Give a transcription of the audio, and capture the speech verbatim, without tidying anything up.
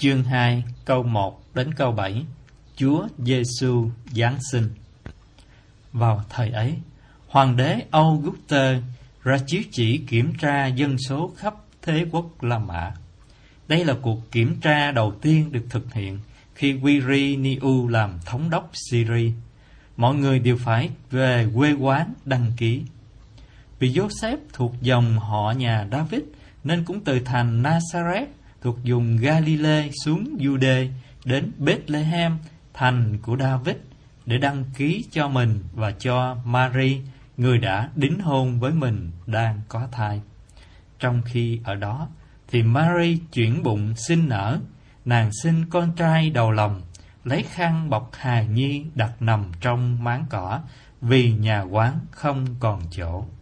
Chương hai, câu một đến câu bảy. Chúa Giêsu Giáng sinh. Vào thời ấy, Hoàng đế Auguste ra chiếu chỉ kiểm tra dân số khắp thế quốc La Mã. Đây là cuộc kiểm tra đầu tiên được thực hiện khi Quirinius làm thống đốc Syria. Mọi người đều phải về quê quán đăng ký. Vì Joseph thuộc dòng họ nhà David nên cũng từ thành Nazareth thuộc vùng Galilee xuống Jude đến Bethlehem, thành của David, để đăng ký cho mình và cho Mary, người đã đính hôn với mình, đang có thai. Trong khi ở đó thì Mary chuyển bụng sinh nở, nàng sinh con trai đầu lòng, lấy khăn bọc hài nhi đặt nằm trong máng cỏ, vì nhà quán không còn chỗ.